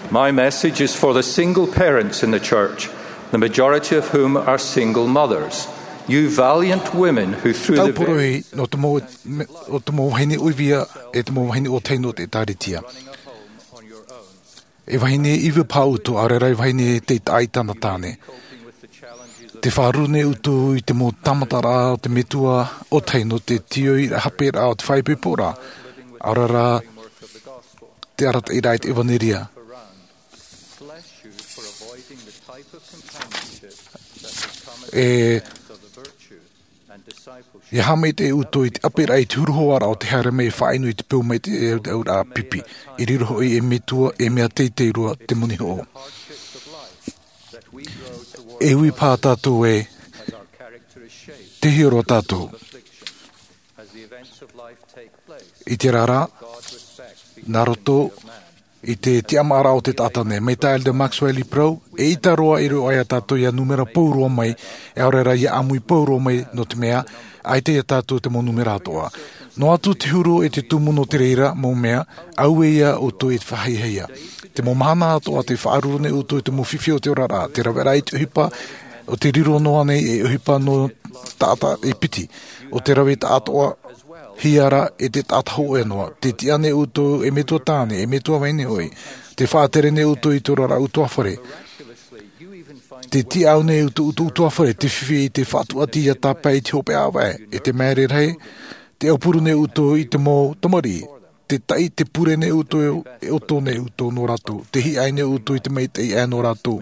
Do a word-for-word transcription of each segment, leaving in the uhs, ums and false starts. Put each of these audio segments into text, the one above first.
My message is for the single parents in the church, the majority of whom are single mothers. You valiant women who through the very no tomo o tomo hini uivia e tomo hini o taino te taritia. E vahine iwe pautu arera e vahine te taitana tane. Te wharune utu i te mo tamatara o te metua o taino te tio i hapera o te whaipepora. Arera te arata i rait evaneria. E e hame te uto i te apera i te huruhoara o te haere mei whainu i te pēu mei te eura pipi. I riroho i e metua e mea teitei rua te muni ho. E hui pā tātou e te hiro tātou. I te rara, nā roto, i te te amara o te tātane, mei tael de Maxwell i prau, e i taroa i ro aia tātou ia numera paurua mai, e aurera ia amui paurua mai no te mea, ai te ia tātou te mo numera atoa. No atu te huru e te tumuno te reira mo mea, au e ia o to i te whahaiheia. Te mo mahana atoa te whaarurune o to i te mo whiwhi o te orara, te rawera i te uhipa, o te riro noa nei e uhipa no tāta e piti, o te rawe ta atoa, hiara e te tātaho e noa, te tiane uto e metua tāne, e metua waine oi, te whātere ne uto i torara uto awhare, te ti au ne uto uto uto awhare, te whiwhi i te whātuati a tāpai te hope awae, e te mere rei, te aupuru ne uto i te mō tamari, te tai te pure ne uto e uto ne uto no rato, te hi ai ne uto i te meitei e no rato.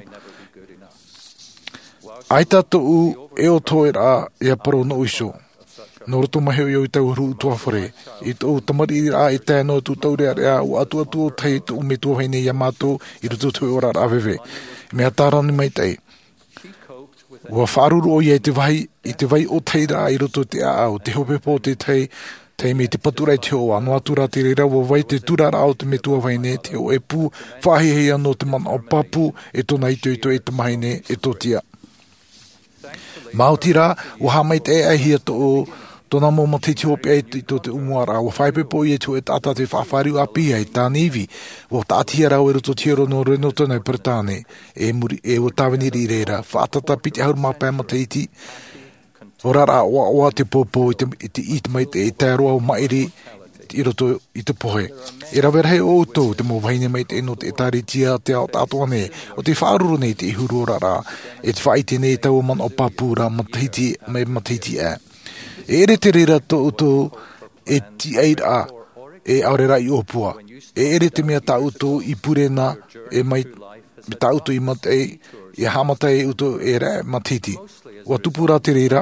Ai tātou u e o toera e a paro no iso. No roto maheo i o i tau huru utua whare. I tau tamari i a i tēno tu tau rea rea o atu atu o tei tu me tua haine i a mātou i roto tui ora rawewe. Mea tārani mai tei. Ua wharuru o i te vai, i te vai o tei rā i roto te a au, te hope po te tei, tei me te paturai te oa, no atura te reira o vai te tura rā o te me tua haine, te o e pū, whahihei anō te mana o papu, e tona i tui tui e te maine, e tō tia. Māuti rā, o hamai te e hia tō o tōna mō ma te tihope e tō te umuara, o whaipepo i e tō e tāta te whawhariu a pia i tāniwi, o tātia rau e roto tiero no reno tōnei Britāne, e muri, e o tāweniri i reira, whaatata piti hauru māpai ma te iti, o rara oa oa te pōpō i te, i te iti mai te e tāroa o mairi i roto i te pohe. E rawera hei o tō, te mō waine mai te eno te tāritia te ao tātoa ne, o te whaaruru nei te ihuru o rara, e te whaite nei tau man o papura matahiti, mai matahiti e. E ere te reira tō tō e ti eira e aurera i opua. E ere te mea tā uto i purena e mai tā uto i matei, e hamatai uto e re matahiti. Ua tupura te reira,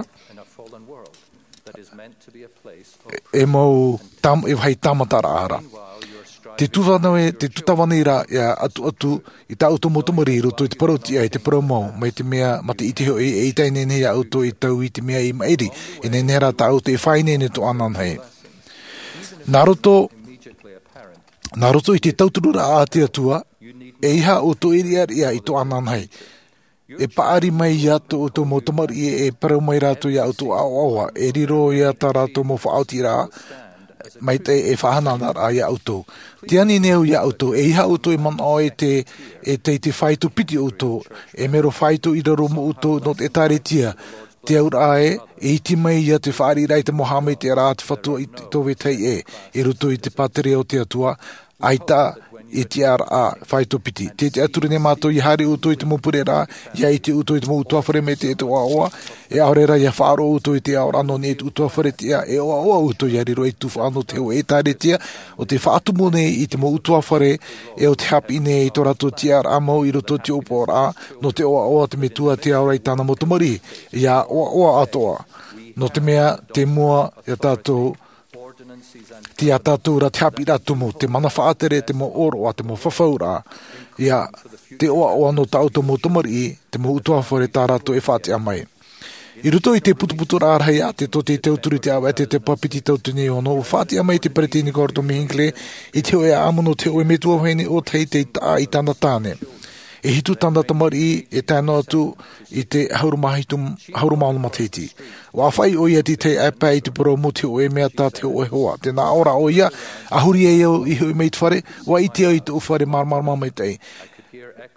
e mau tam, e hai tamatara ara. Te tuwhanawe, te tutawanera e atu atu i tā uto motomari roto i te paroti ai te paromau, mai te mea mate i te hoi e i taine nei auto i tau i te mea i mairi, e nei nera tā auto i whaine ne to anan hei. Nā roto, nā roto i te tauturura a te atua, e iha o to iriar ia i to anan hei. E paari mai ia to o to motomari e parau mai rato ia auto au aua, e riro ia tā rato mo whaauti rā, mai te e whahanana rā ia auto. Te ani neu ia auto, e iha auto e man o e te, e te te whaitu piti auto, e mero whaitu i raro mo auto no te tāretia, te aura e, e iti mai ia te whaari rai te Mohamed te rā te whatua i towe tei e, e ruto i te patere o te atua, aita e te ara whaitu piti. Te te ature ne mātou i hari uto i te mopure rā, ia i te uto i te mo utuawhare me te e te oa oa, e aurera ia whaaro uto i te aura no ne te utuawhare te a, e oa oa uto i ariro e tu whaano te o e tāre tia, o te whaatumu ne i te mo utuawhare, e o te hapi ne i tō rato te ara amau i roto te upo rā, no te oa oa te metua te aura i tāna motomari, ia oa oa atoa. No te mea, te mua, ia tātou, te a tātou ra te hapi ratu mo, te mana whaatere, te mo oro a te mo whawhaura, ia te oa oa no tauto mo tomari, te mo utuawhare tā ratu e whātea mai. I ruto i te putuputu rārhei a te to te teuturu te awa e te te papiti tautuni ono, o whātea mai te paretini korto mihinkle, i te oe a amono te oe metua hene o tei te tā i tāna tāne. E hitu tanda tamari e tēnā atu i te haurumānu matiti. Wa whai o ia ti te apa i te paro mo te oe mea tā te oe hoa. Tēnā ora o ia, ahuri e iau i hui mei te whare, wa i te au i te uwhare marmarma mai tei.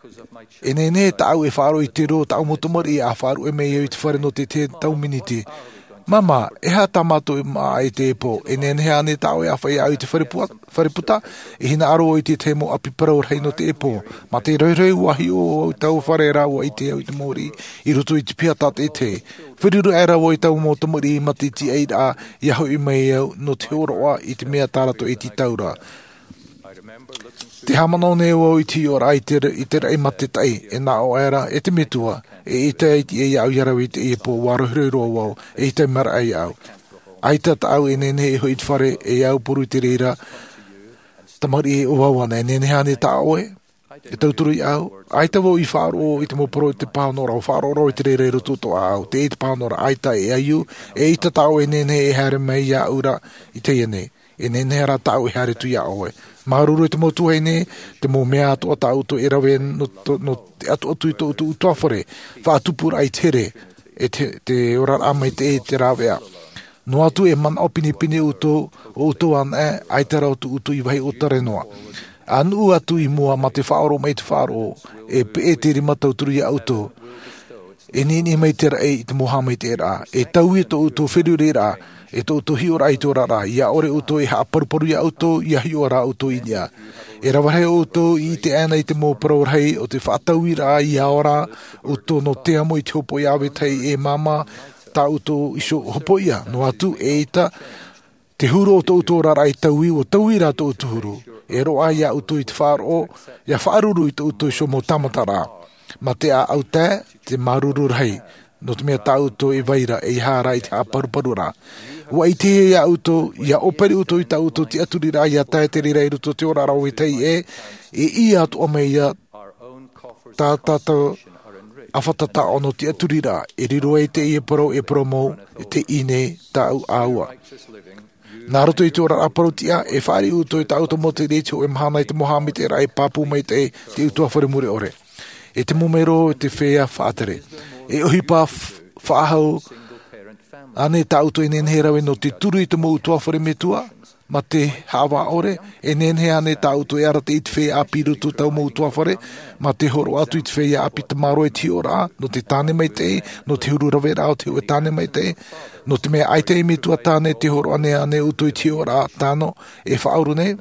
E ne ne tau e whaaro i te ro, tau motomori a whaaro e mei i te whare no te te tau miniti. Mama, e ha tamato i maa i te epo, e ne ne ane tau e a whai au i te whare puta, e hina aro i te te mo api parau rei no te epo. Ma te roi roi wahi o tau whare rawa i te au i te mori, i roto i te pia tat e te. Whiriru e rawa i tau motomori i mati ti eid a, i aho i mei au no te oroa i te mea tarato i te taura. Te hamano ne o i ti ora i te rei mate tai, e nā o era, e te metua, e i te eiti e au yarau i te e po waro hiruro wau, e i te mara ai au. Ai tata au e nene e hoi te whare e au poru i te reira, tamari e o wawana, e nene hane ta oe, e tauturu i au. Ai ta wau i wharo i te moporo i te pānora, o wharo ro i te reira i rototo au, te e te pānora, ai ta e aiu, e i tata au e nene e hare mei ia ura i te ene, e nene hara tau e hare tu ia oe. Maruru i te motu hei ne, te mo mea atu ata auto e rawe no, no te atu atu i to utu utuafore, whaatupura i tere, e te, te ora ama i te e te rawea. No atu e man opini pini uto, o uto an e, ai te rau tu utu i wahi o tare noa. Anu atu i mua ma te whaoro mai te whaoro, e pe e te rima tauturu i auto, e nini mai te rei i te moha mai te ra, e tau i to uto whiru re ra, e to to hiora i to rara, ia ore uto i ha paruparu i auto, ia hiora auto i nia. E rawahe auto i te ana i te mō parauhei o te whaatau i ra i aora, uto no te amo i te hopo i awe tei e mama, ta uto iso hopo ia, no atu e ita, te huro o to uto rara i tau i o tau i ra to uto huru. E roa ia uto i te whaaro, ia whaaruru i to uto iso mō tamatara. Ma te a au te, te maruru rei, no te mea ta uto i waira e i hara i te a paruparu ra. Wa i te ia auto, ia operi uto i ta auto te aturi ra, ia tae te rira i ruto te ora rau i tei e, e i atu o mei ia tā tātou awhatata ono te aturi ra, e riro e te i e paro e promo, e te ine ta au aua. Nā roto i te ora aparo tia, e whari uto i ta auto mo te reti o e mahana i te mohami te rai papu mai te te utua whare mure ore. E te momero e te whea whaatere. E ohi pā whaahau, ane ta auto e nenhera we no te turu i te mo utua whare metua, ma te hawa ore, e nenhe ane ta auto e ara te i te whea api rutu tau mo utua whare, ma te horo atu i te whea api te maro e ti ora, no te tāne mai te, no te huru rawera o te ue tāne mai te, no te mea aite i metua tāne te horo ane ane utu i ti ora tāno, e whauru ne.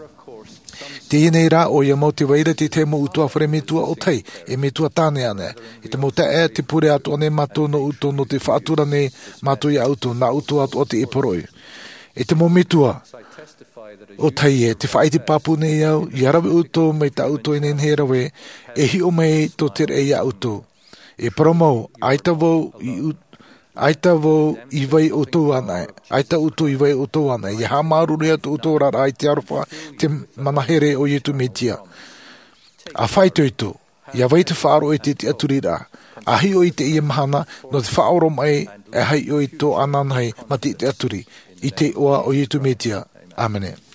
Te inei rā o ia mau te waira te te mo utua whare metua o tei, e metua tāne ane. E te mo te e te pure atu ane mato no uto no te whaatura ne mato i auto, na uto atu o te e poroi. E te mo metua o tei e, te whaiti papu ne iau, i arawe uto mai ta uto i nenhera we, e hi o mei to te rei a uto. E paromau, aita wau i uto, aita wo i vai o tō ana, aita uto i vai o tō ana, i ha maruru atu uto rara i te arofa te manahere o ietu me tia. A whai toito, i a vai te whaaro e te te aturira, a hi o i te ia mahana, no te whaoro mai e hai o i tō ananhai ma te te aturi, i te oa o ietu me tia. Amene.